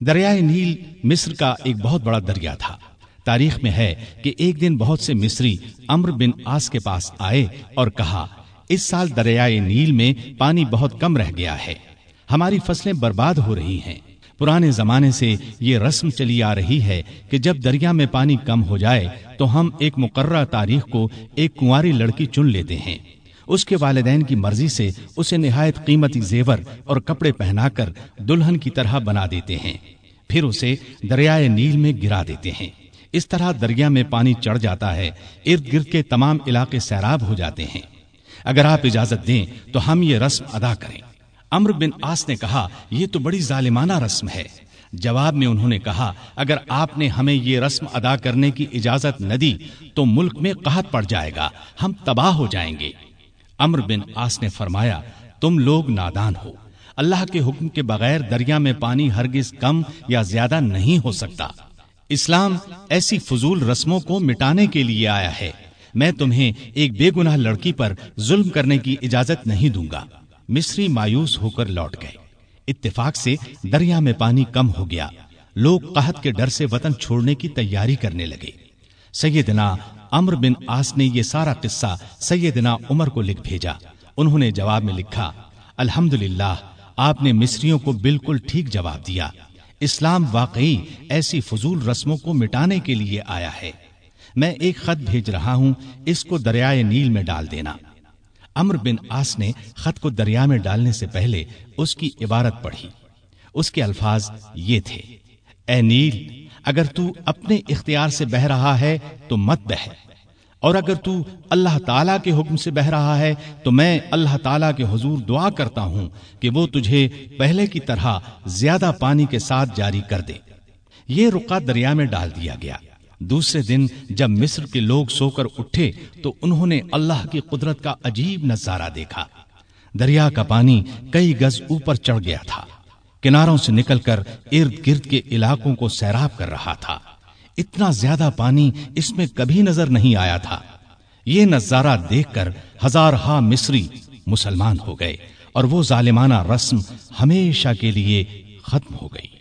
دریائے نیل مصر کا ایک بہت بڑا دریا تھا۔ تاریخ میں ہے کہ ایک دن بہت سے مصری عمرو بن عاص کے پاس آئے اور کہا، اس سال دریائے نیل میں پانی بہت کم رہ گیا ہے، ہماری فصلیں برباد ہو رہی ہیں۔ پرانے زمانے سے یہ رسم چلی آ رہی ہے کہ جب دریا میں پانی کم ہو جائے تو ہم ایک مقررہ تاریخ کو ایک کنواری لڑکی چن لیتے ہیں، اس کے والدین کی مرضی سے اسے نہایت قیمتی زیور اور کپڑے پہنا کر دلہن کی طرح بنا دیتے ہیں، پھر اسے دریائے نیل میں گرا دیتے ہیں۔ اس طرح دریا میں پانی چڑھ جاتا ہے، ارد گرد کے تمام علاقے سیراب ہو جاتے ہیں۔ اگر آپ اجازت دیں تو ہم یہ رسم ادا کریں۔ عمرو بن عاص نے کہا، یہ تو بڑی ظالمانہ رسم ہے۔ جواب میں انہوں نے کہا، اگر آپ نے ہمیں یہ رسم ادا کرنے کی اجازت نہ دی تو ملک میں قحط پڑ جائے گا، ہم تباہ ہو جائیں گے۔ عمرو بن عاص نے فرمایا، تم لوگ نادان ہو، اللہ کے حکم کے بغیر دریا میں پانی ہرگز کم یا زیادہ نہیں ہو سکتا۔ اسلام ایسی فضول رسموں کو مٹانے کے لیے آیا ہے۔ میں تمہیں ایک بے گناہ لڑکی پر ظلم کرنے کی اجازت نہیں دوں گا۔ مصری مایوس ہو کر لوٹ گئے۔ اتفاق سے دریا میں پانی کم ہو گیا، لوگ قحط کے ڈر سے وطن چھوڑنے کی تیاری کرنے لگے۔ سیدنا عمرو بن عاص نے یہ سارا قصہ سیدنا عمر کو لکھ بھیجا۔ انہوں نے جواب میں لکھا، الحمدللہ، آپ نے مصریوں کو بالکل ٹھیک جواب دیا۔ اسلام واقعی ایسی فضول رسموں کو مٹانے کے لیے آیا ہے۔ میں ایک خط بھیج رہا ہوں، اس کو دریائے نیل میں ڈال دینا۔ عمرو بن عاص نے خط کو دریا میں ڈالنے سے پہلے اس کی عبارت پڑھی۔ اس کے الفاظ یہ تھے، اے نیل، اگر تو اپنے اختیار سے بہہ رہا ہے تو مت بہہ، اور اگر تو اللہ تعالیٰ کے حکم سے بہہ رہا ہے تو میں اللہ تعالیٰ کے حضور دعا کرتا ہوں کہ وہ تجھے پہلے کی طرح زیادہ پانی کے ساتھ جاری کر دے۔ یہ رقعہ دریا میں ڈال دیا گیا۔ دوسرے دن جب مصر کے لوگ سو کر اٹھے تو انہوں نے اللہ کی قدرت کا عجیب نظارہ دیکھا۔ دریا کا پانی کئی گز اوپر چڑھ گیا تھا، کناروں سے نکل کر ارد گرد کے علاقوں کو سیراب کر رہا تھا۔ اتنا زیادہ پانی اس میں کبھی نظر نہیں آیا تھا۔ یہ نظارہ دیکھ کر ہزارہا مصری مسلمان ہو گئے اور وہ ظالمانہ رسم ہمیشہ کے لیے ختم ہو گئی۔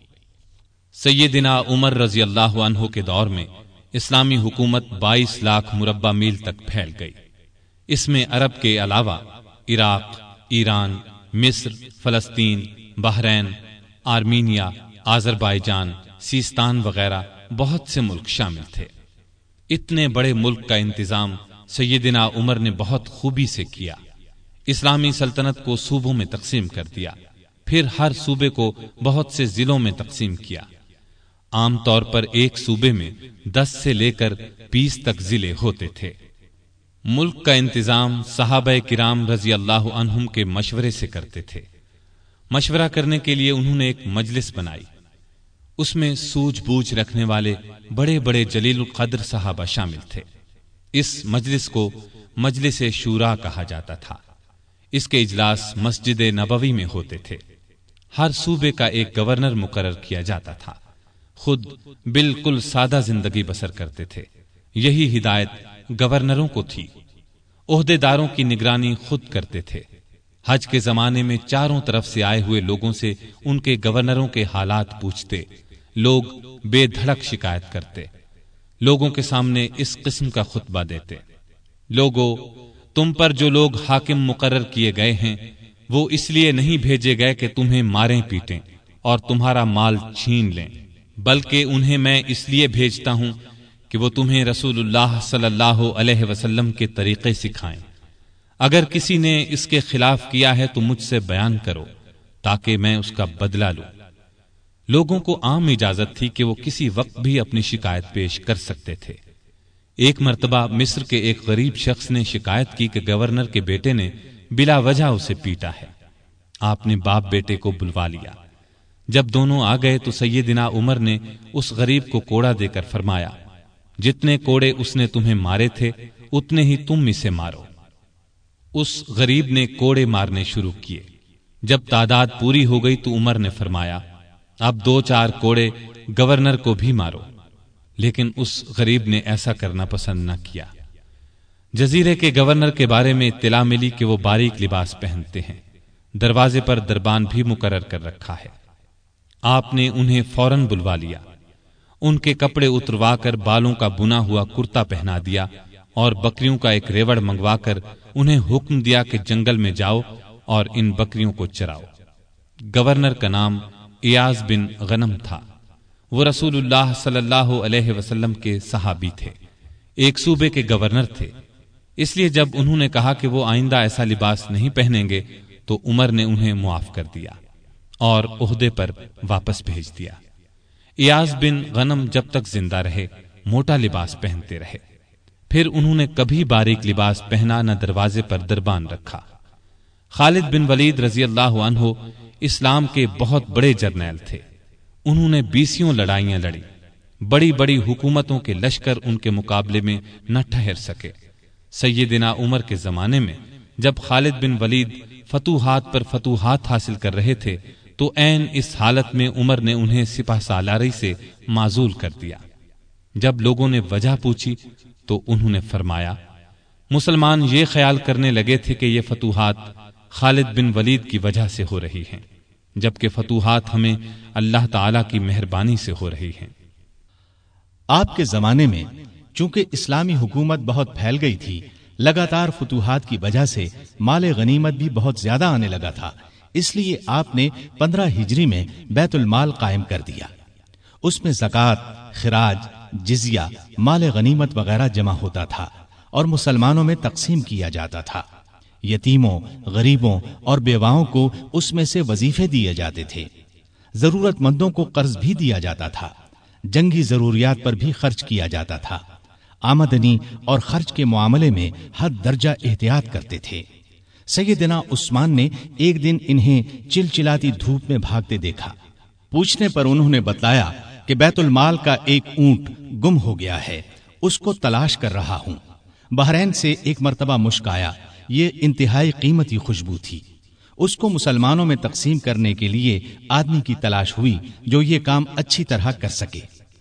سیدنا عمر رضی اللہ عنہ کے دور میں اسلامی حکومت 22 لاکھ مربع میل تک پھیل گئی۔ اس میں عرب کے علاوہ عراق، ایران، مصر، فلسطین، بحرین، آرمینیا، آذربائیجان، سیستان وغیرہ بہت سے ملک شامل تھے۔ اتنے بڑے ملک کا انتظام سیدنا عمر نے بہت خوبی سے کیا۔ اسلامی سلطنت کو صوبوں میں تقسیم کر دیا، پھر ہر صوبے کو بہت سے ضلعوں میں تقسیم کیا۔ عام طور پر ایک صوبے میں 10 سے لے کر 20 تک ضلع ہوتے تھے۔ ملک کا انتظام صحابہ کرام رضی اللہ عنہم کے مشورے سے کرتے تھے۔ مشورہ کرنے کے لیے انہوں نے ایک مجلس بنائی۔ اس میں سوجھ بوجھ رکھنے والے بڑے بڑے جلیل القدر صحابہ شامل تھے۔ اس مجلس کو مجلس شورا کہا جاتا تھا۔ اس کے اجلاس مسجد نبوی میں ہوتے تھے۔ ہر صوبے کا ایک گورنر مقرر کیا جاتا تھا۔ خود بالکل سادہ زندگی بسر کرتے تھے۔ یہی ہدایت گورنروں کو تھی۔ عہدے داروں کی نگرانی خود کرتے تھے۔ حج کے زمانے میں چاروں طرف سے آئے ہوئے لوگوں سے ان کے گورنروں کے حالات پوچھتے، لوگ بے دھڑک شکایت کرتے، لوگوں کے سامنے اس قسم کا خطبہ دیتے، لوگو، تم پر جو لوگ حاکم مقرر کیے گئے ہیں وہ اس لیے نہیں بھیجے گئے کہ تمہیں ماریں پیٹیں اور تمہارا مال چھین لیں، بلکہ انہیں میں اس لیے بھیجتا ہوں کہ وہ تمہیں رسول اللہ صلی اللہ علیہ وسلم کے طریقے سکھائیں۔ اگر کسی نے اس کے خلاف کیا ہے تو مجھ سے بیان کرو تاکہ میں اس کا بدلہ لوں۔ لوگوں کو عام اجازت تھی کہ وہ کسی وقت بھی اپنی شکایت پیش کر سکتے تھے۔ ایک مرتبہ مصر کے ایک غریب شخص نے شکایت کی کہ گورنر کے بیٹے نے بلا وجہ اسے پیٹا ہے۔ آپ نے باپ بیٹے کو بلوا لیا۔ جب دونوں آ گئے تو سیدنا عمر نے اس غریب کو کوڑا دے کر فرمایا، جتنے کوڑے اس نے تمہیں مارے تھے اتنے ہی تم اسے مارو۔ اس غریب نے کوڑے مارنے شروع کیے۔ جب تعداد پوری ہو گئی تو عمر نے فرمایا، اب 2-4 کوڑے گورنر کو بھی مارو، لیکن اس غریب نے ایسا کرنا پسند نہ کیا۔ جزیرے کے گورنر کے بارے میں اطلاع ملی کہ وہ باریک لباس پہنتے ہیں، دروازے پر دربان بھی مقرر کر رکھا ہے۔ آپ نے انہیں فوراً بلوا لیا، ان کے کپڑے اتروا کر بالوں کا بنا ہوا کرتا پہنا دیا اور بکریوں کا ایک ریوڑ منگوا کر انہیں حکم دیا کہ جنگل میں جاؤ اور ان بکریوں کو چراؤ۔ گورنر کا نام ایاز بن غنم تھا۔ وہ رسول اللہ صلی اللہ علیہ وسلم کے صحابی تھے، ایک صوبے کے گورنر تھے، اس لیے جب انہوں نے کہا کہ وہ آئندہ ایسا لباس نہیں پہنیں گے تو عمر نے انہیں معاف کر دیا اور عہدے پر واپس بھیج دیا۔ ایاز بن غنم جب تک زندہ رہے موٹا لباس پہنتے رہے، پھر انہوں نے کبھی باریک لباس پہنا نہ دروازے پر دربان رکھا۔ خالد بن ولید رضی اللہ عنہ اسلام کے بہت بڑے جرنیل تھے، انہوں نے 20 لڑائیاں لڑی، بڑی بڑی حکومتوں کے لشکر ان کے مقابلے میں نہ ٹھہر سکے۔ سیدنا عمر کے زمانے میں جب خالد بن ولید فتوحات پر فتوحات حاصل کر رہے تھے تو عین اس حالت میں عمر نے انہیں سپہ سالاری سے معزول کر دیا۔ جب لوگوں نے وجہ پوچھی تو انہوں نے فرمایا، مسلمان یہ خیال کرنے لگے تھے کہ یہ فتوحات خالد بن ولید کی وجہ سے ہو رہی ہیں، جبکہ فتوحات ہمیں اللہ تعالی کی مہربانی سے ہو رہی ہیں۔ آپ کے زمانے میں چونکہ اسلامی حکومت بہت پھیل گئی تھی، لگاتار فتوحات کی وجہ سے مال غنیمت بھی بہت زیادہ آنے لگا تھا، اس لیے آپ نے 15 ہجری میں بیت المال قائم کر دیا۔ اس میں زکوٰۃ، خراج، جزیہ، مال غنیمت وغیرہ جمع ہوتا تھا اور مسلمانوں میں تقسیم کیا جاتا تھا۔ یتیموں، غریبوں اور بیواؤں کو اس میں سے وظیفے دیے جاتے تھے۔ ضرورت مندوں کو قرض بھی دیا جاتا تھا، جنگی ضروریات پر بھی خرچ کیا جاتا تھا۔ آمدنی اور خرچ کے معاملے میں حد درجہ احتیاط کرتے تھے۔ سیدنا عثمان نے ایک دن انہیں چلچلاتی دھوپ میں بھاگتے دیکھا۔ پوچھنے پر انہوں نے بتلایا کہ بیت المال کا ایک اونٹ گم ہو گیا ہے، اس کو تلاش کر رہا ہوں۔ بحرین سے ایک مرتبہ مشک آیا، یہ انتہائی قیمتی خوشبو تھی۔ اس کو مسلمانوں میں تقسیم کرنے کے لیے آدمی کی تلاش ہوئی جو یہ کام اچھی طرح کر سکے۔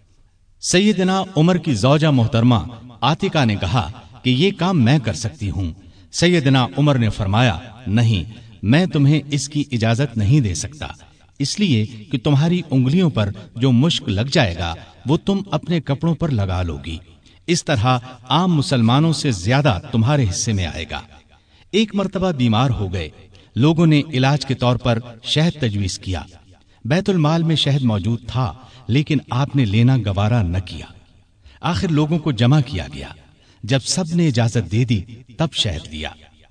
سیدنا عمر کی زوجہ محترمہ عاتقہ نے کہا کہ یہ کام میں کر سکتی ہوں۔ سیدنا عمر نے فرمایا، نہیں، میں تمہیں اس کی اجازت نہیں دے سکتا، اس لیے کہ تمہاری انگلیوں پر جو مشک لگ جائے گا وہ تم اپنے کپڑوں پر لگا لو گی، اس طرح عام مسلمانوں سے زیادہ تمہارے حصے میں آئے گا۔ ایک مرتبہ بیمار ہو گئے، لوگوں نے علاج کے طور پر شہد تجویز کیا۔ بیت المال میں شہد موجود تھا لیکن آپ نے لینا گوارا نہ کیا۔ آخر لوگوں کو جمع کیا گیا، جب سب نے اجازت دے دی تب شہد لیا۔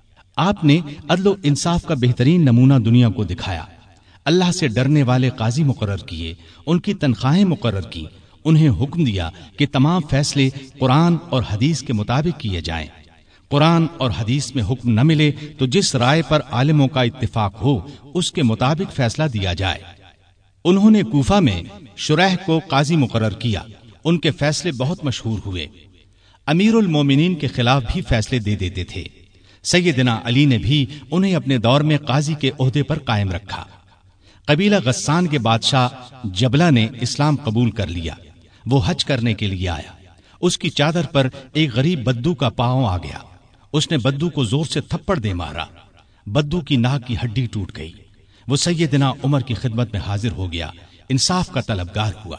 آپ نے عدل و انصاف کا بہترین نمونہ دنیا کو دکھایا، اللہ سے ڈرنے والے قاضی مقرر کیے، ان کی تنخواہیں مقرر کی، انہیں حکم دیا کہ تمام فیصلے قرآن اور حدیث کے مطابق کیے جائیں۔ قرآن اور حدیث میں حکم نہ ملے تو جس رائے پر عالموں کا اتفاق ہو اس کے مطابق فیصلہ دیا جائے۔ انہوں نے کوفہ میں شریح کو قاضی مقرر کیا، ان کے فیصلے بہت مشہور ہوئے۔ امیر المومنین کے خلاف بھی فیصلے دے دیتے تھے۔ سیدنا علی نے بھی انہیں اپنے دور میں قاضی کے عہدے پر قائم رکھا۔ قبیلہ غسان کے بادشاہ جبلہ نے اسلام قبول کر لیا۔ وہ حج کرنے کے لیے آیا، اس کی چادر پر ایک غریب بدو کا پاؤں آ گیا۔ اس نے بدو کو زور سے تھپڑ دے مارا، بدو کی ناک کی ہڈی ٹوٹ گئی۔ وہ سیدنا عمر کی خدمت میں حاضر ہو گیا، انصاف کا طلبگار ہوا۔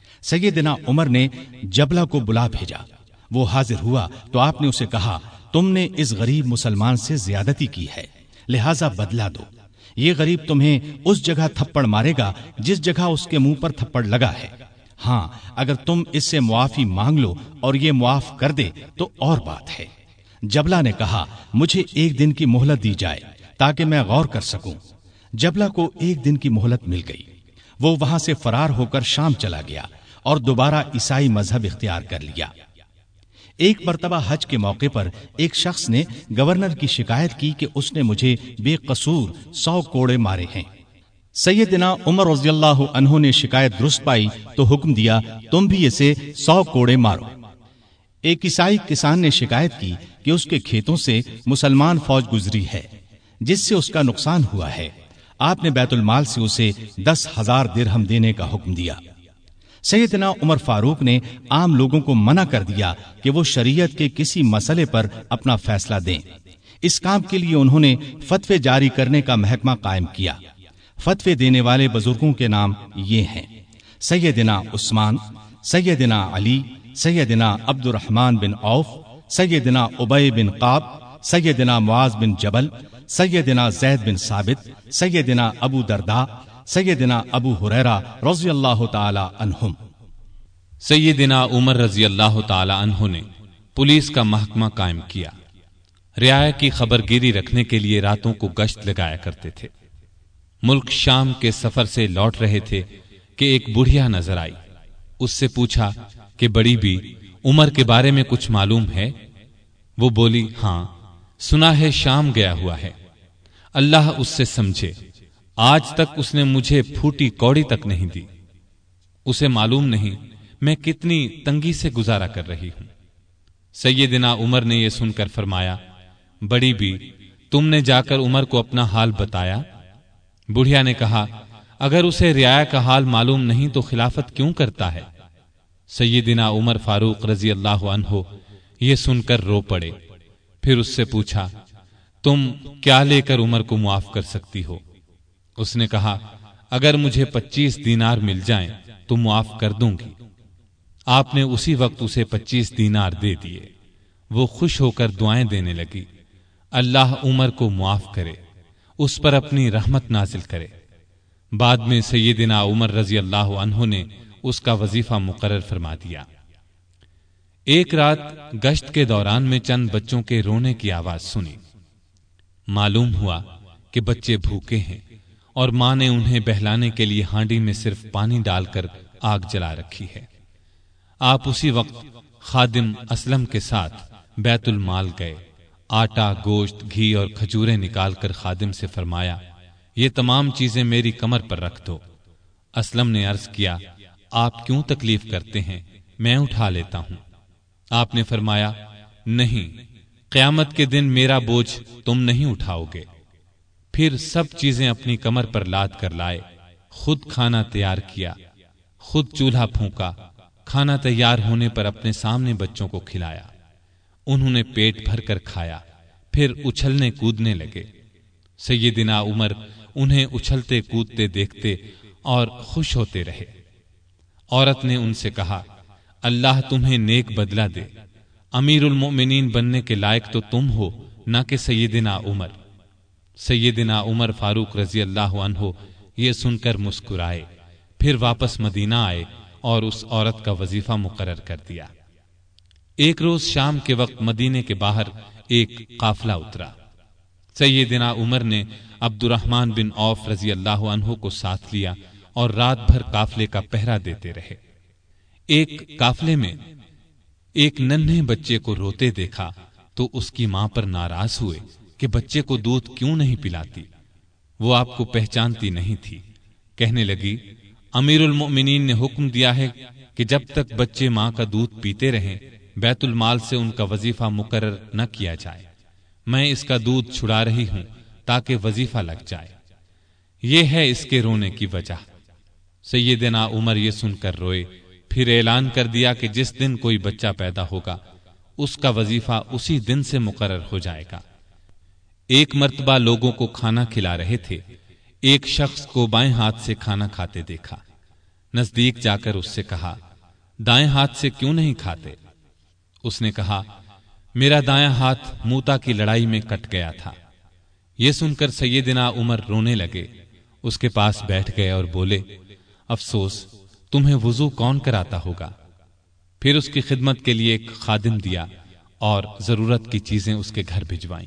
سیدنا عمر نے جبلہ کو بلا بھیجا، وہ حاضر ہوا تو آپ نے اسے کہا، تم نے اس غریب مسلمان سے زیادتی کی ہے، لہذا بدلہ دو۔ یہ غریب تمہیں اس جگہ تھپڑ مارے گا جس جگہ اس کے منہ پر تھپڑ لگا ہے۔ ہاں، اگر تم اس سے معافی مانگ لو اور یہ معاف کر دے تو اور بات ہے۔ جبلہ نے کہا، مجھے 1 دن کی مہلت دی جائے تاکہ میں غور کر سکوں۔ جبلہ کو 1 دن کی مہلت مل گئی۔ وہ وہاں سے فرار ہو کر شام چلا گیا اور دوبارہ عیسائی مذہب اختیار کر لیا۔ ایک مرتبہ حج کے موقع پر ایک شخص نے گورنر کی شکایت کی کہ اس نے مجھے بے قصور 100 کوڑے مارے ہیں۔ سیدنا عمر رضی اللہ عنہ نے شکایت درست پائی تو حکم دیا، تم بھی اسے 100 کوڑے مارو۔ ایک عیسائی کسان نے شکایت کی کہ اس کے کھیتوں سے مسلمان فوج گزری ہے جس سے اس کا نقصان ہوا ہے۔ آپ نے بیت المال سے اسے 10,000 درہم دینے کا حکم دیا۔ سیدنا عمر فاروق نے عام لوگوں کو منع کر دیا کہ وہ شریعت کے کسی مسئلے پر اپنا فیصلہ دیں۔ اس کام کے لیے انہوں نے فتوے جاری کرنے کا محکمہ قائم کیا۔ فتوے دینے والے بزرگوں کے نام یہ ہیں: سیدنا عثمان، سیدنا علی، سیدنا عبد الرحمن بن عوف، سیدنا ابی بن قعب، سیدنا معاذ بن جبل، سیدنا زید بن ثابت، سیدنا ابو درداء، سیدنا ابو ہریرہ رضی اللہ تعالی عنہم۔ سیدنا عمر رضی اللہ تعالی عنہ نے پولیس کا محکمہ قائم کیا۔ رعایا کی خبر گیری رکھنے کے لیے راتوں کو گشت لگایا کرتے تھے۔ ملک شام کے سفر سے لوٹ رہے تھے کہ ایک بڑھیا نظر آئی۔ اس سے پوچھا کہ بڑی بی، عمر کے بارے میں کچھ معلوم ہے؟ وہ بولی، ہاں، سنا ہے شام گیا ہوا ہے، اللہ اس سے سمجھے، آج تک اس نے مجھے پھوٹی کوڑی تک نہیں دی، اسے معلوم نہیں میں کتنی تنگی سے گزارا کر رہی ہوں۔ سیدنا عمر نے یہ سن کر فرمایا، بڑی بی، تم نے جا کر عمر کو اپنا حال بتایا؟ بڑھیا نے کہا، اگر اسے رعایا کا حال معلوم نہیں تو خلافت کیوں کرتا ہے؟ سیدنا عمر فاروق رضی اللہ عنہ یہ سن کر رو پڑے۔ پھر اس سے پوچھا، تم کیا لے کر عمر کو معاف کر سکتی ہو؟ اس نے کہا، اگر مجھے 25 دینار مل جائیں تو معاف کر دوں گی۔ آپ نے اسی وقت اسے 25 دینار دے دیے۔ وہ خوش ہو کر دعائیں دینے لگی، اللہ عمر کو معاف کرے، اس پر اپنی رحمت نازل کرے۔ بعد میں سیدنا عمر رضی اللہ عنہ نے اس کا وظیفہ مقرر فرما دیا۔ ایک رات گشت کے دوران میں چند بچوں کے رونے کی آواز سنی۔ معلوم ہوا کہ بچے بھوکے ہیں اور ماں نے انہیں بہلانے کے لیے ہانڈی میں صرف پانی ڈال کر آگ جلا رکھی ہے۔ آپ اسی وقت خادم اسلم کے ساتھ بیت المال گئے، آٹا، گوشت، گھی اور کھجوریں نکال کر خادم سے فرمایا، یہ تمام چیزیں میری کمر پر رکھ دو۔ اسلم نے عرض کیا، آپ کیوں تکلیف کرتے ہیں، میں اٹھا لیتا ہوں۔ آپ نے فرمایا، نہیں، قیامت کے دن میرا بوجھ تم نہیں اٹھاؤ گے۔ پھر سب چیزیں اپنی کمر پر لاد کر لائے، خود کھانا تیار کیا، خود چولہا پھونکا، کھانا تیار ہونے پر اپنے سامنے بچوں کو کھلایا۔ انہوں نے پیٹ بھر کر کھایا، پھر اچھلنے کودنے لگے۔ سیدنا عمر انہیں اچھلتے کودتے دیکھتے اور خوش ہوتے رہے۔ عورت نے ان سے کہا، اللہ تمہیں نیک بدلہ دے، امیر المؤمنین بننے کے لائق تو تم ہو، نہ کہ سیدنا عمر۔ سیدنا عمر فاروق رضی اللہ عنہ یہ سن کر مسکرائے، پھر واپس مدینہ آئے اور اس عورت کا وظیفہ مقرر کر دیا۔ ایک روز شام کے وقت مدینے کے باہر ایک قافلہ اترا۔ سیدنا عمر نے عبد الرحمن بن عوف رضی اللہ عنہ کو ساتھ لیا اور رات بھر قافلے کا پہرا دیتے رہے۔ ایک قافلے میں ایک ننھے بچے کو روتے دیکھا تو اس کی ماں پر ناراض ہوئے کہ بچے کو دودھ کیوں نہیں پلاتی۔ وہ آپ کو پہچانتی نہیں تھی۔ کہنے لگی، امیر المؤمنین نے حکم دیا ہے کہ جب تک بچے ماں کا دودھ پیتے رہیں بیت المال سے ان کا وظیفہ مقرر نہ کیا جائے۔ میں اس کا دودھ چھڑا رہی ہوں تاکہ وظیفہ لگ جائے۔ یہ ہے اس کے رونے کی وجہ۔ سیدنا عمر یہ سن کر روئے، پھر اعلان کر دیا کہ جس دن کوئی بچہ پیدا ہوگا اس کا وظیفہ اسی دن سے مقرر ہو جائے گا۔ ایک مرتبہ لوگوں کو کھانا کھلا رہے تھے، ایک شخص کو بائیں ہاتھ سے کھانا کھاتے دیکھا۔ نزدیک جا کر اس سے کہا، دائیں ہاتھ سے کیوں نہیں کھاتے؟ اس نے کہا، میرا دایاں ہاتھ موتا کی لڑائی میں کٹ گیا تھا۔ یہ سن کر سیدنا عمر رونے لگے، اس کے پاس بیٹھ گئے اور بولے، افسوس، تمہیں وضو کون کراتا ہوگا؟ پھر اس کی خدمت کے لیے ایک خادم دیا اور ضرورت کی چیزیں اس کے گھر بھجوائیں۔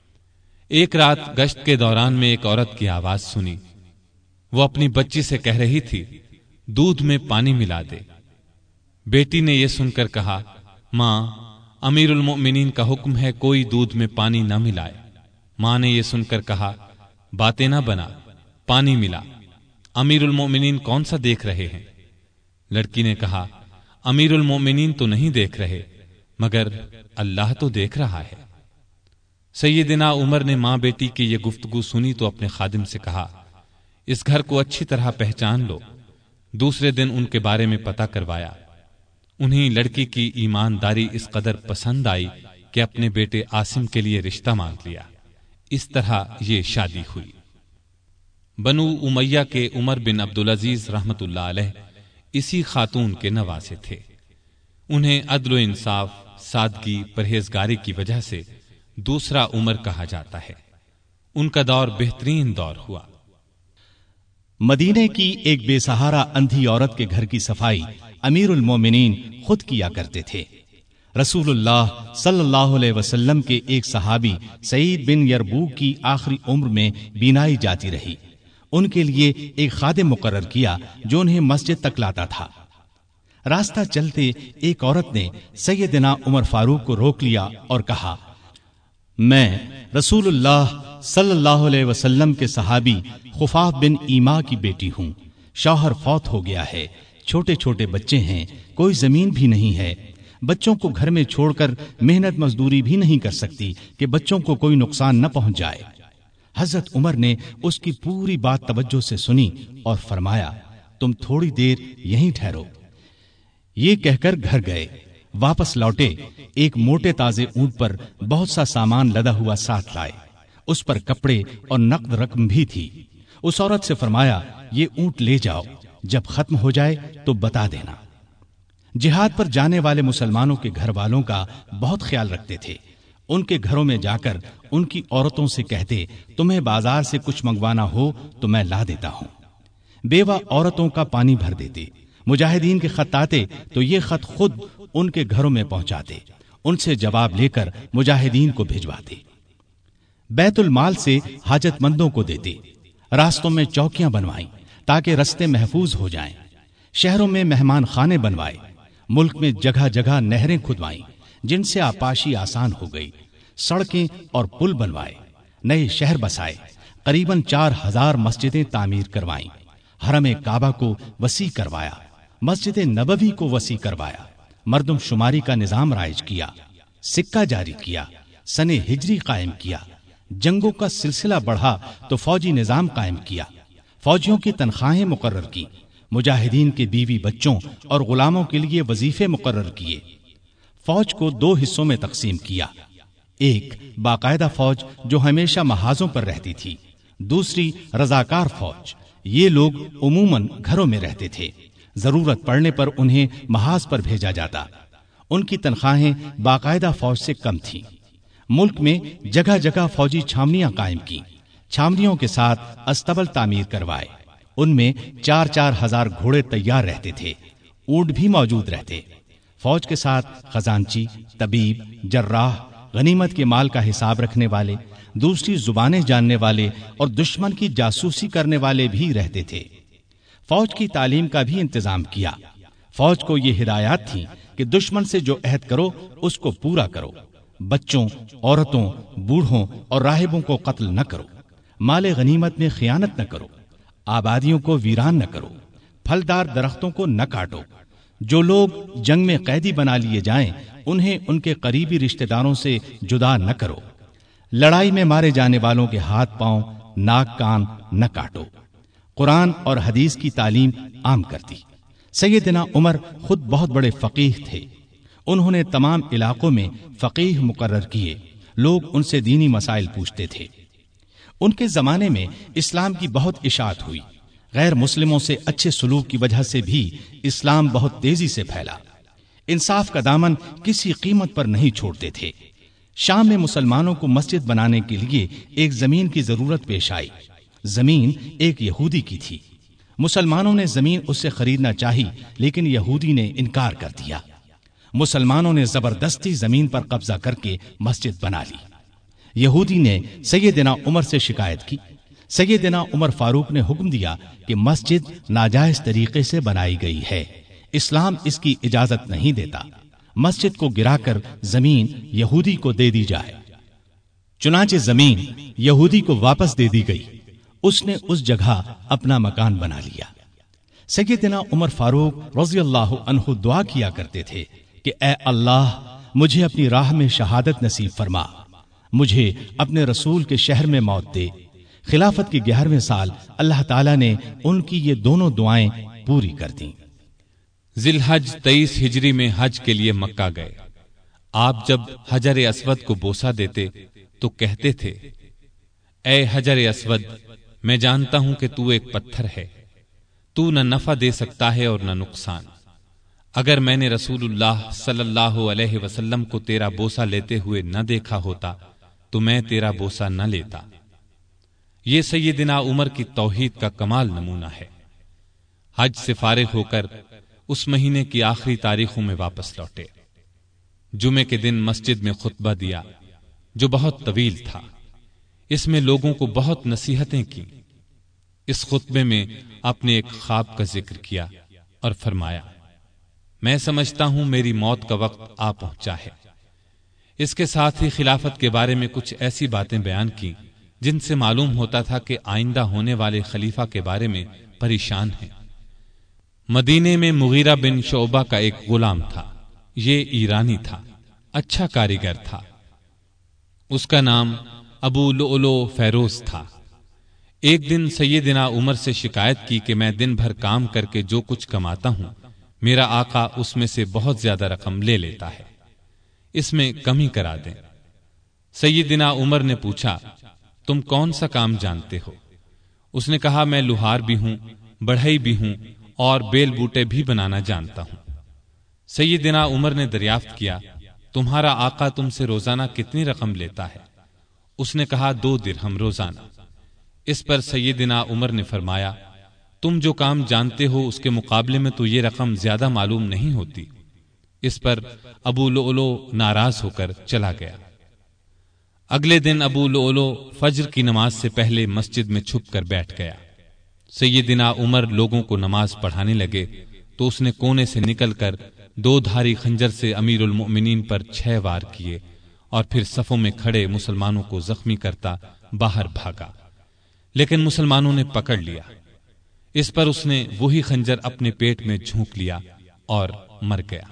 ایک رات گشت کے دوران میں ایک عورت کی آواز سنی۔ وہ اپنی بچی سے کہہ رہی تھی، دودھ میں پانی ملا دے۔ بیٹی نے یہ سن کر کہا، ماں، امیر المؤمنین کا حکم ہے کوئی دودھ میں پانی نہ ملائے۔ ماں نے یہ سن کر کہا، باتیں نہ بنا، پانی ملا، امیر المؤمنین کون سا دیکھ رہے ہیں؟ لڑکی نے کہا، امیر المؤمنین تو نہیں دیکھ رہے، مگر اللہ تو دیکھ رہا ہے۔ سیدنا عمر نے ماں بیٹی کی یہ گفتگو سنی تو اپنے خادم سے کہا، اس گھر کو اچھی طرح پہچان لو۔ دوسرے دن ان کے بارے میں پتہ کروایا۔ انہیں لڑکی کی ایمانداری اس قدر پسند آئی کہ اپنے بیٹے عاصم کے لیے رشتہ مانگ لیا۔ اس طرح یہ شادی ہوئی۔ بنو امیہ کے عمر بن عبدالعزیز رحمت اللہ علیہ اسی خاتون کے نواسے تھے۔ انہیں عدل و انصاف، سادگی، پرہیزگاری کی وجہ سے دوسرا عمر کہا جاتا ہے۔ ان کا دور بہترین دور ہوا۔ مدینے کی ایک بے سہارا اندھی عورت کے گھر کی صفائی امیر المومنین خود کیا کرتے تھے۔ رسول اللہ صلی اللہ علیہ وسلم کے ایک صحابی سعید بن یربوک کی آخری عمر میں بینائی جاتی رہی۔ ان کے لیے ایک خادم مقرر کیا جو انہیں مسجد تک لاتا تھا۔ راستہ چلتے ایک عورت نے سیدنا عمر فاروق کو روک لیا اور کہا، میں رسول اللہ صلی اللہ علیہ وسلم کے صحابی خفاف بن ایما کی بیٹی ہوں۔ شوہر فوت ہو گیا ہے، چھوٹے چھوٹے بچے ہیں، کوئی زمین بھی نہیں ہے، بچوں کو گھر میں چھوڑ کر محنت مزدوری بھی نہیں کر سکتی کہ بچوں کو کوئی نقصان نہ پہنچ جائے۔ حضرت عمر نے اس کی پوری بات توجہ سے سنی اور فرمایا، تم تھوڑی دیر یہیں ٹھہرو۔ یہ کہہ کر گھر گئے۔ واپس لوٹے، ایک موٹے تازے اونٹ پر بہت سا سامان لدا ہوا ساتھ لائے۔ اس پر کپڑے اور نقد رقم بھی تھی۔ اس عورت سے فرمایا، یہ اونٹ لے جاؤ، جب ختم ہو جائے تو بتا دینا۔ جہاد پر جانے والے مسلمانوں کے گھر والوں کا بہت خیال رکھتے تھے۔ ان کے گھروں میں جا کر ان کی عورتوں سے کہتے، تمہیں بازار سے کچھ منگوانا ہو تو میں لا دیتا ہوں۔ بیوہ عورتوں کا پانی بھر دیتے۔ مجاہدین کے خط آتے تو یہ خط خود ان کے گھروں میں پہنچاتے، ان سے جواب لے کر مجاہدین کو بھجواتے۔ بیت المال سے حاجت مندوں کو دیتے۔ راستوں میں چوکیاں بنوائیں تاکہ رستے محفوظ ہو جائیں۔ شہروں میں مہمان خانے بنوائے۔ ملک میں جگہ جگہ نہریں کھدوائیں جن سے آپاشی آسان ہو گئی۔ سڑکیں اور پل بنوائے۔ نئے شہر بسائے۔ قریباً 4000 مسجدیں تعمیر کروائیں۔ حرم کعبہ کو وسیع کروایا۔ مسجد نبوی کو وسیع کروایا۔ مردم شماری کا نظام رائج کیا۔ سکہ جاری کیا۔ سن ہجری قائم کیا۔ جنگوں کا سلسلہ بڑھا تو فوجی نظام قائم کیا۔ فوجیوں کی تنخواہیں مقرر کی۔ مجاہدین کے بیوی بچوں اور غلاموں کے لیے وظیفے مقرر کیے۔ فوج کو 2 حصوں میں تقسیم کیا۔ ایک باقاعدہ فوج جو ہمیشہ محاذوں پر رہتی تھی، دوسری رضاکار فوج۔ یہ لوگ عموماً گھروں میں رہتے تھے، ضرورت پڑنے پر انہیں محاذ پر بھیجا جاتا۔ ان کی تنخواہیں باقاعدہ فوج سے کم تھیں۔ ملک میں جگہ جگہ فوجی چھاونیاں قائم کی۔ چھاونیوں کے ساتھ استبل تعمیر کروائے۔ ان میں 4-4 ہزار گھوڑے تیار رہتے تھے۔ اونٹ بھی موجود رہتے۔ فوج کے ساتھ خزانچی، طبیب، جراح، غنیمت کے مال کا حساب رکھنے والے، دوسری زبانیں جاننے والے اور دشمن کی جاسوسی کرنے والے بھی رہتے تھے۔ فوج کی تعلیم کا بھی انتظام کیا۔ فوج کو یہ ہدایات تھیں کہ دشمن سے جو عہد کرو اس کو پورا کرو۔ بچوں، عورتوں، بوڑھوں اور راہبوں کو قتل نہ کرو۔ مال غنیمت میں خیانت نہ کرو۔ آبادیوں کو ویران نہ کرو۔ پھلدار درختوں کو نہ کاٹو۔ جو لوگ جنگ میں قیدی بنا لیے جائیں انہیں ان کے قریبی رشتہ داروں سے جدا نہ کرو۔ لڑائی میں مارے جانے والوں کے ہاتھ پاؤں، ناک کان نہ کاٹو۔ قرآن اور حدیث کی تعلیم عام کر دی۔ سیدنا عمر خود بہت بڑے فقیہ تھے۔ انہوں نے تمام علاقوں میں فقیہ مقرر کیے۔ لوگ ان سے دینی مسائل پوچھتے تھے۔ ان کے زمانے میں اسلام کی بہت اشاعت ہوئی۔ غیر مسلموں سے اچھے سلوک کی وجہ سے بھی اسلام بہت تیزی سے پھیلا۔ انصاف کا دامن کسی قیمت پر نہیں چھوڑتے تھے۔ شام میں مسلمانوں کو مسجد بنانے کے لیے ایک زمین کی ضرورت پیش آئی۔ زمین ایک یہودی کی تھی۔ مسلمانوں نے زمین اس سے خریدنا چاہی لیکن یہودی نے انکار کر دیا۔ مسلمانوں نے زبردستی زمین پر قبضہ کر کے مسجد بنا لی۔ یہودی نے سیدنا عمر سے شکایت کی۔ سیدنا عمر فاروق نے حکم دیا کہ مسجد ناجائز طریقے سے بنائی گئی ہے، اسلام اس کی اجازت نہیں دیتا، مسجد کو گرا کر زمین یہودی کو دے دی جائے۔ چنانچہ زمین یہودی کو واپس دے دی گئی۔ اس نے اس جگہ اپنا مکان بنا لیا۔ سیدنا عمر فاروق رضی اللہ عنہ دعا کیا کرتے تھے کہ اے اللہ، مجھے اپنی راہ میں شہادت نصیب فرما، مجھے اپنے رسول کے شہر میں موت دے۔ خلافت کے 11ویں سال اللہ تعالیٰ نے ان کی یہ دونوں دعائیں پوری کر دیں۔ ذی الحج 23 ہجری میں حج کے لیے مکہ گئے۔ آپ جب حجر اسود کو بوسہ دیتے تو کہتے تھے، اے حجر اسود، میں جانتا ہوں کہ تو ایک پتھر ہے، تو نہ نفع دے سکتا ہے اور نہ نقصان۔ اگر میں نے رسول اللہ صلی اللہ علیہ وسلم کو تیرا بوسہ لیتے ہوئے نہ دیکھا ہوتا تو میں تیرا بوسہ نہ لیتا۔ یہ سیدنا عمر کی توحید کا کمال نمونہ ہے۔ حج سے فارغ ہو کر اس مہینے کی آخری تاریخوں میں واپس لوٹے۔ جمعے کے دن مسجد میں خطبہ دیا جو بہت طویل تھا۔ اس میں لوگوں کو بہت نصیحتیں کی۔ اس خطبے میں اپنے ایک خواب کا ذکر کیا اور فرمایا، میں سمجھتا ہوں میری موت کا وقت آ پہنچا ہے۔ اس کے ساتھ ہی خلافت کے بارے میں کچھ ایسی باتیں بیان کی جن سے معلوم ہوتا تھا کہ آئندہ ہونے والے خلیفہ کے بارے میں پریشان ہیں۔ مدینے میں مغیرہ بن شعبہ کا ایک غلام تھا۔ یہ ایرانی تھا، اچھا کاریگر تھا۔ اس کا نام ابو لؤلؤ فیروز تھا۔ ایک دن سیدنا عمر سے شکایت کی کہ میں دن بھر کام کر کے جو کچھ کماتا ہوں، میرا آقا اس میں سے بہت زیادہ رقم لے لیتا ہے، اس میں کمی کرا دیں۔ سیدنا عمر نے پوچھا، تم کون سا کام جانتے ہو؟ اس نے کہا، میں لوہار بھی ہوں، بڑھئی بھی ہوں اور بیل بوٹے بھی بنانا جانتا ہوں۔ سیدنا عمر نے دریافت کیا، تمہارا آقا تم سے روزانہ کتنی رقم لیتا ہے؟ اس نے کہا، 2 درہم روزانہ۔ اس پر سیدنا عمر نے فرمایا، تم جو کام جانتے ہو اس کے مقابلے میں تو یہ رقم زیادہ معلوم نہیں ہوتی۔ اس پر ابو لؤلؤ ناراض ہو کر چلا گیا۔ اگلے دن ابو لؤلؤ فجر کی نماز سے پہلے مسجد میں چھپ کر بیٹھ گیا۔ سیدنا عمر لوگوں کو نماز پڑھانے لگے تو اس نے کونے سے نکل کر 2 دھاری خنجر سے امیر المؤمنین پر 6 وار کیے اور پھر صفوں میں کھڑے مسلمانوں کو زخمی کرتا باہر بھاگا، لیکن مسلمانوں نے پکڑ لیا۔ اس پر اس نے وہی خنجر اپنے پیٹ میں جھونک لیا اور مر گیا۔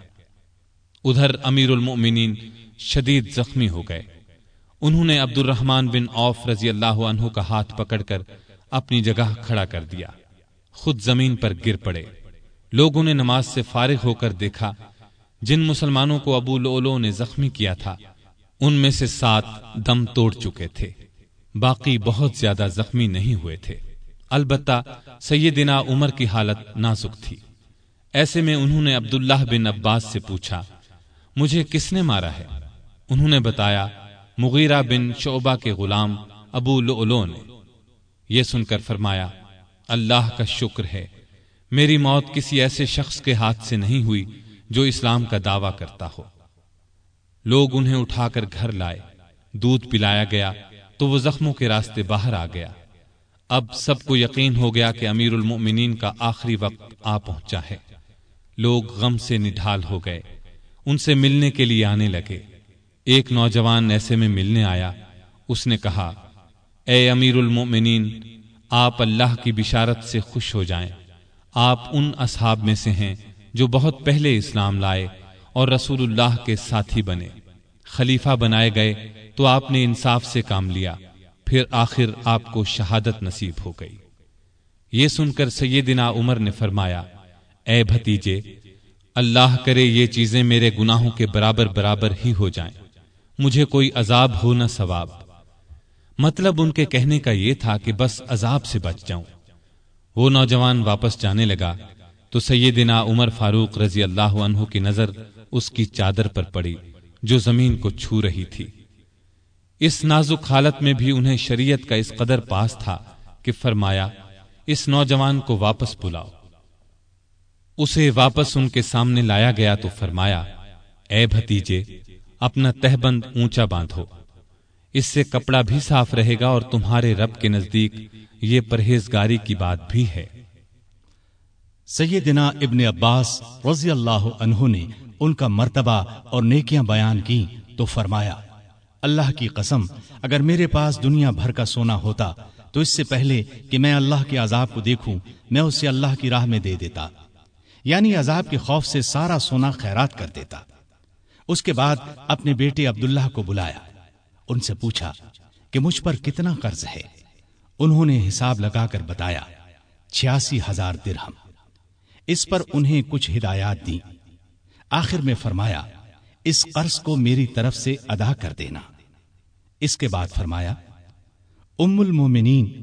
ادھر امیر المؤمنین شدید زخمی ہو گئے۔ انہوں نے عبد الرحمن بن عوف رضی اللہ عنہ کا ہاتھ پکڑ کر اپنی جگہ کھڑا کر دیا، خود زمین پر گر پڑے۔ لوگوں نے نماز سے فارغ ہو کر دیکھا، جن مسلمانوں کو ابو لؤلؤ نے زخمی کیا تھا ان میں سے 7 دم توڑ چکے تھے، باقی بہت زیادہ زخمی نہیں ہوئے تھے۔ البتہ سیدنا عمر کی حالت نازک تھی۔ ایسے میں انہوں نے عبداللہ بن عباس سے پوچھا، مجھے کس نے مارا ہے؟ انہوں نے بتایا، مغیرہ بن شعبہ کے غلام ابو لؤلؤ نے۔ یہ سن کر فرمایا، اللہ کا شکر ہے، میری موت کسی ایسے شخص کے ہاتھ سے نہیں ہوئی جو اسلام کا دعویٰ کرتا ہو۔ لوگ انہیں اٹھا کر گھر لائے، دودھ پلایا گیا تو وہ زخموں کے راستے باہر آ گیا۔ اب سب کو یقین ہو گیا کہ امیر المؤمنین کا آخری وقت آ پہنچا ہے۔ لوگ غم سے نڈھال ہو گئے، ان سے ملنے کے لیے آنے لگے۔ ایک نوجوان ایسے میں ملنے آیا۔ اس نے کہا، اے امیر المؤمنین، آپ اللہ کی بشارت سے خوش ہو جائیں۔ آپ ان اصحاب میں سے ہیں جو بہت پہلے اسلام لائے اور رسول اللہ کے ساتھی بنے۔ خلیفہ بنائے گئے تو آپ نے انصاف سے کام لیا، پھر آخر آپ کو شہادت نصیب ہو گئی۔ یہ سن کر سیدنا عمر نے فرمایا، اے بھتیجے، اللہ کرے یہ چیزیں میرے گناہوں کے برابر برابر ہی ہو جائیں، مجھے کوئی عذاب ہو نہ ثواب۔ مطلب ان کے کہنے کا یہ تھا کہ بس عذاب سے بچ جاؤں۔ وہ نوجوان واپس جانے لگا تو سیدنا عمر فاروق رضی اللہ عنہ کی نظر اس کی چادر پر پڑی جو زمین کو چھو رہی تھی۔ اس نازک حالت میں بھی انہیں شریعت کا اس قدر پاس تھا کہ فرمایا، اس نوجوان کو واپس بلاؤ۔ اسے واپس ان کے سامنے لایا گیا تو فرمایا، اے بھتیجے، اپنا تہبند اونچا باندھو، اس سے کپڑا بھی صاف رہے گا اور تمہارے رب کے نزدیک یہ پرہیزگاری کی بات بھی ہے۔ سیدنا ابن عباس رضی اللہ عنہ نے ان کا مرتبہ اور نیکیاں بیان کی تو فرمایا، اللہ کی قسم، اگر میرے پاس دنیا بھر کا سونا ہوتا تو اس سے پہلے کہ میں اللہ کے عذاب کو دیکھوں میں اسے اللہ کی راہ میں دے دیتا، یعنی عذاب کے خوف سے سارا سونا خیرات کر دیتا۔ اس کے بعد اپنے بیٹے عبداللہ کو بلایا، ان سے پوچھا کہ مجھ پر کتنا قرض ہے۔ انہوں نے حساب لگا کر بتایا، 86,000 درہم۔ اس پر انہیں کچھ ہدایات دیں۔ آخر میں فرمایا، اس قرض کو میری طرف سے ادا کر دینا۔ اس کے بعد فرمایا، ام المومنین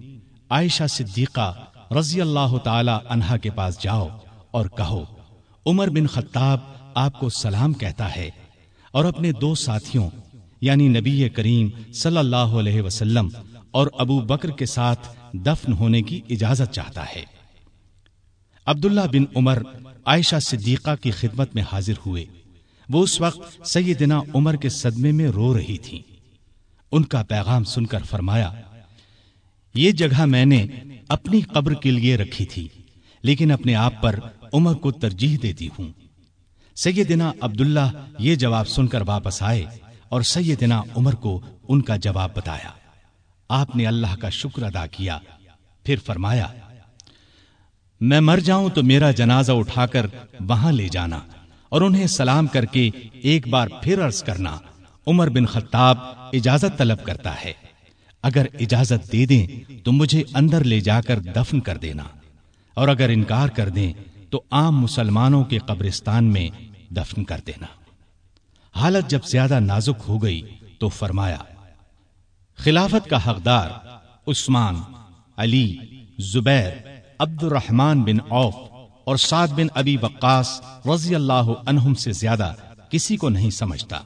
عائشہ صدیقہ رضی اللہ تعالی عنہا کے پاس جاؤ اور کہو عمر بن خطاب آپ کو سلام کہتا ہے اور اپنے دو ساتھیوں یعنی نبی کریم صلی اللہ علیہ وسلم اور ابو بکر کے ساتھ دفن ہونے کی اجازت چاہتا ہے۔ عبداللہ بن عمر عائشہ صدیقہ کی خدمت میں حاضر ہوئے۔ وہ اس وقت سیدنا عمر کے صدمے میں رو رہی تھیں۔ ان کا پیغام سن کر فرمایا، یہ جگہ میں نے اپنی قبر کے لیے رکھی تھی، لیکن اپنے آپ پر عمر کو ترجیح دیتی ہوں۔ سیدنا عبداللہ یہ جواب سن کر واپس آئے اور سیدنا عمر کو ان کا جواب بتایا۔ آپ نے اللہ کا شکر ادا کیا، پھر فرمایا، میں مر جاؤں تو میرا جنازہ اٹھا کر وہاں لے جانا اور انہیں سلام کر کے ایک بار پھر عرض کرنا، عمر بن خطاب اجازت طلب کرتا ہے، اگر اجازت دے دیں تو مجھے اندر لے جا کر دفن کر دینا، اور اگر انکار کر دیں تو عام مسلمانوں کے قبرستان میں دفن کر دینا۔ حالت جب زیادہ نازک ہو گئی تو فرمایا، خلافت کا حقدار عثمان، علی، زبیر، عبد الرحمن بن عوف اور سعد بن ابی وقاص رضی اللہ عنہم سے زیادہ کسی کو نہیں سمجھتا۔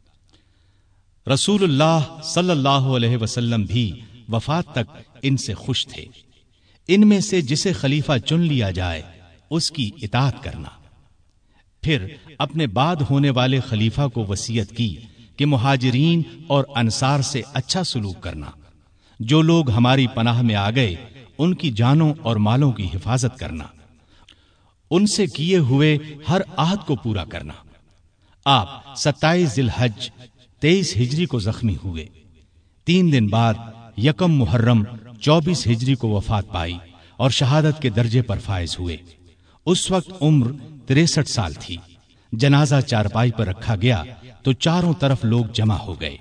رسول اللہ صلی اللہ علیہ وسلم بھی وفات تک ان سے خوش تھے۔ ان میں سے جسے خلیفہ چن لیا جائے اس کی اطاعت کرنا۔ پھر اپنے بعد ہونے والے خلیفہ کو وصیت کی کہ مہاجرین اور انصار سے اچھا سلوک کرنا، جو لوگ ہماری پناہ میں آ گئے ان کی جانوں اور مالوں کی حفاظت کرنا، ان سے کیے ہوئے ہر عہد کو پورا کرنا۔ آپ 27 ذی الحج 23 ہجری کو زخمی ہوئے۔ 3 دن بعد یکم محرم 24 ہجری کو وفات پائی اور شہادت کے درجے پر فائز ہوئے۔ اس وقت عمر 63 سال تھی۔ جنازہ چارپائی پر رکھا گیا تو چاروں طرف لوگ جمع ہو گئے۔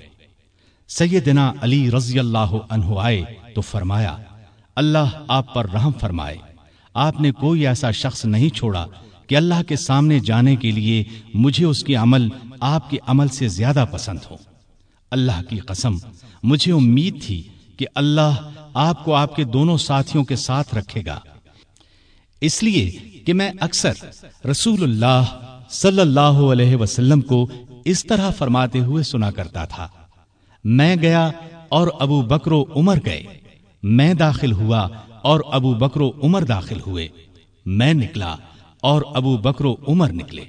سیدنا علی رضی اللہ عنہ آئے تو فرمایا، اللہ آپ پر رحم فرمائے، آپ نے کوئی ایسا شخص نہیں چھوڑا کہ اللہ کے سامنے جانے کے لیے مجھے اس کے عمل آپ کے عمل سے زیادہ پسند ہو۔ اللہ کی قسم مجھے امید تھی کہ اللہ آپ کو آپ کے دونوں ساتھیوں کے ساتھ رکھے گا، اس لیے کہ میں اکثر رسول اللہ صلی اللہ علیہ وسلم کو اس طرح فرماتے ہوئے سنا کرتا تھا، میں گیا اور ابو بکر و عمر گئے، میں داخل ہوا اور ابو بکر و عمر داخل ہوئے، میں نکلا اور ابو بکر و عمر نکلے۔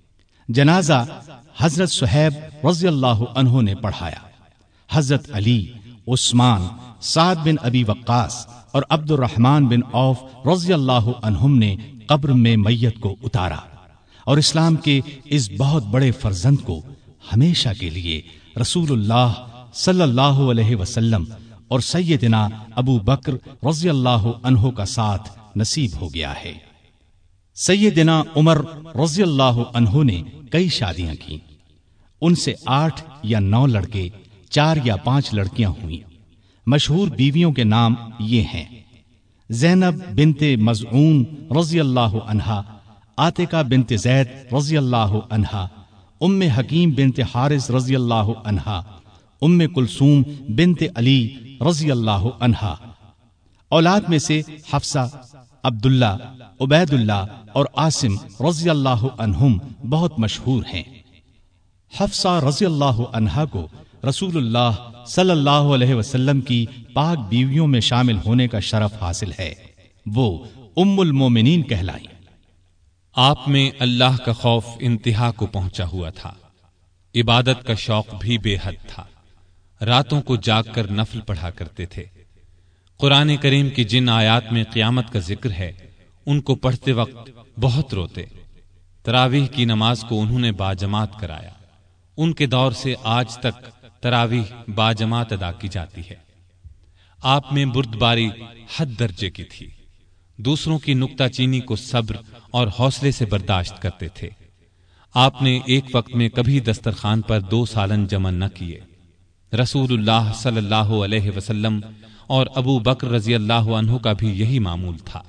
جنازہ حضرت صہیب رضی اللہ عنہ نے پڑھایا۔ حضرت علی، عثمان، سعد بن ابی وقاص اور عبد الرحمن بن عوف رضی اللہ عنہم نے قبر میں میت کو اتارا اور اسلام کے اس بہت بڑے فرزند کو ہمیشہ کے لیے رسول اللہ صلی اللہ علیہ وسلم اور سیدنا ابو بکر رضی اللہ عنہ کا ساتھ نصیب ہو گیا ہے۔ سیدنا عمر رضی اللہ عنہ نے کئی شادیاں کی، ان سے 8 یا 9 لڑکے، 4 یا 5 لڑکیاں ہوئیں۔ مشہور بیویوں کے نام یہ ہیں: زینب بنت مزعون رضی اللہ عنہا، عاتقہ بنت زید رضی اللہ عنہا، ام حکیم بنت حارث رضی اللہ عنہا، ام کلثوم بنت علی رضی اللہ عنہا۔ اولاد میں سے حفصہ، عبداللہ، عبید اللہ اور عاصم رضی اللہ عنہم بہت مشہور ہیں۔ حفصہ رضی اللہ عنہا کو رسول اللہ صلی اللہ علیہ وسلم کی پاک بیویوں میں شامل ہونے کا شرف حاصل ہے۔ وہ ام المومنین کہلائیں۔ آپ میں اللہ کا خوف انتہا کو پہنچا ہوا تھا، عبادت کا شوق بھی بے حد تھا، راتوں کو جاگ کر نفل پڑھا کرتے تھے۔ قرآن کریم کی جن آیات میں قیامت کا ذکر ہے ان کو پڑھتے وقت بہت روتے۔ تراویح کی نماز کو انہوں نے باجماعت کرایا۔ ان کے دور سے آج تک تراویح باجماعت ادا کی جاتی ہے۔ آپ میں بردباری حد درجے کی تھی، دوسروں کی نکتہ چینی کو صبر اور حوصلے سے برداشت کرتے تھے۔ آپ نے ایک وقت میں کبھی دسترخوان پر 2 سالن جمع نہ کیے۔ رسول اللہ صلی اللہ علیہ وسلم اور ابو بکر رضی اللہ عنہ کا بھی یہی معمول تھا۔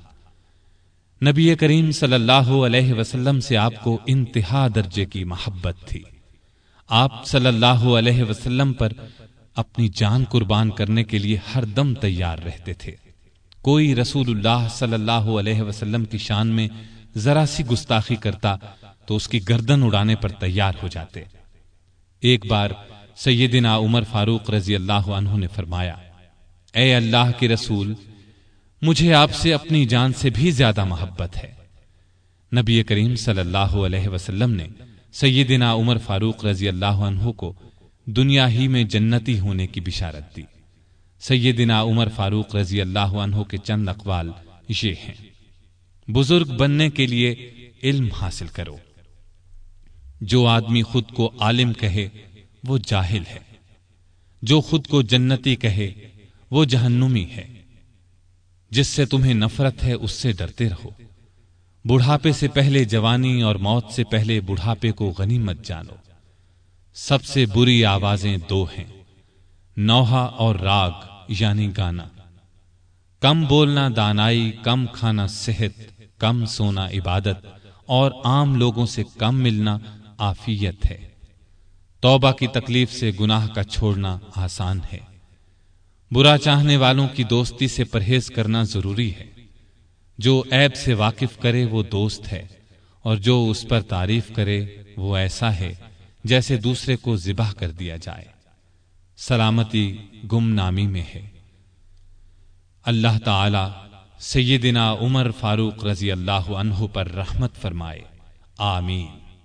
نبی کریم صلی اللہ علیہ وسلم سے آپ کو انتہا درجے کی محبت تھی۔ آپ صلی اللہ علیہ وسلم پر اپنی جان قربان کرنے کے لیے ہر دم تیار رہتے تھے۔ کوئی رسول اللہ صلی اللہ علیہ وسلم کی شان میں ذرا سی گستاخی کرتا تو اس کی گردن اڑانے پر تیار ہو جاتے۔ ایک بار سیدنا عمر فاروق رضی اللہ عنہ نے فرمایا، اے اللہ کے رسول، مجھے آپ سے اپنی جان سے بھی زیادہ محبت ہے۔ نبی کریم صلی اللہ علیہ وسلم نے سیدنا عمر فاروق رضی اللہ عنہ کو دنیا ہی میں جنتی ہونے کی بشارت دی۔ سیدنا عمر فاروق رضی اللہ عنہ کے چند اقوال یہ ہیں: بزرگ بننے کے لیے علم حاصل کرو۔ جو آدمی خود کو عالم کہے وہ جاہل ہے، جو خود کو جنتی کہے وہ جہنمی ہے۔ جس سے تمہیں نفرت ہے اس سے ڈرتے رہو۔ بڑھاپے سے پہلے جوانی اور موت سے پہلے بڑھاپے کو غنیمت جانو۔ سب سے بری آوازیں دو ہیں، نوحہ اور راگ یعنی گانا۔ کم بولنا دانائی، کم کھانا صحت، کم سونا عبادت، اور عام لوگوں سے کم ملنا عافیت ہے۔ توبہ کی تکلیف سے گناہ کا چھوڑنا آسان ہے۔ برا چاہنے والوں کی دوستی سے پرہیز کرنا ضروری ہے۔ جو عیب سے واقف کرے وہ دوست ہے، اور جو اس پر تعریف کرے وہ ایسا ہے جیسے دوسرے کو ذبح کر دیا جائے۔ سلامتی گمنامی میں ہے۔ اللہ تعالی سیدنا عمر فاروق رضی اللہ عنہ پر رحمت فرمائے، آمین۔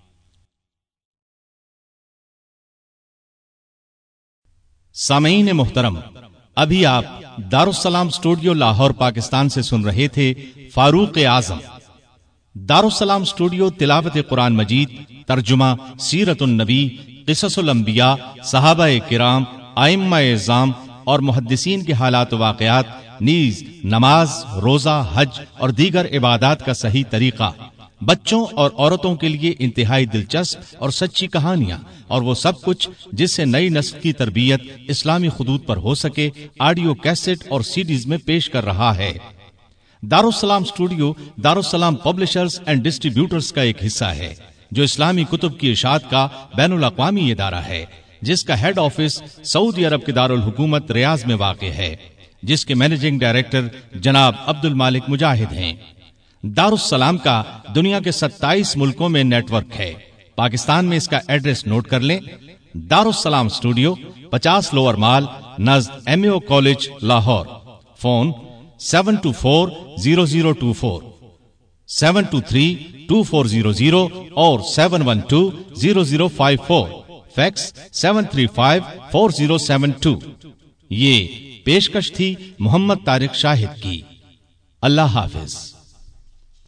سامعین محترم، ابھی آپ دارالسلام اسٹوڈیو لاہور پاکستان سے سن رہے تھے فاروق اعظم۔ دارالسلام اسٹوڈیو تلاوت قرآن مجید، ترجمہ سیرت النبی، قصص الانبیاء، صحابہ کرام، ائمہ اعظام اور محدثین کے حالات و واقعات، نیز نماز، روزہ، حج اور دیگر عبادات کا صحیح طریقہ، بچوں اور عورتوں کے لیے انتہائی دلچسپ اور سچی کہانیاں، اور وہ سب کچھ جس سے نئی نسل کی تربیت اسلامی خطوط پر ہو سکے، آڈیو کیسٹ اور سیڈیز میں پیش کر رہا ہے۔ Darussalam studio Darussalam publishers and distributors کا ایک حصہ ہے، جو اسلامی کتب کی اشاعت کا بین الاقوامی ادارہ ہے، جس کا ہیڈ آفس سعودی عرب کے دارالحکومت ریاض میں واقع ہے، جس کے مینیجنگ ڈائریکٹر جناب عبد المالک مجاہد ہیں۔ دارالسلام کا دنیا کے 27 ملکوں میں نیٹ ورک ہے۔ پاکستان میں اس کا ایڈریس نوٹ کر لیں: دارالسلام اسٹوڈیو، 50 لوور مال، نزد MAO کالج، لاہور۔ فون 7240024، 7232400 اور 7120054، فیکس 7354072۔ یہ پیشکش تھی محمد طارق شاہد کی۔ اللہ حافظ۔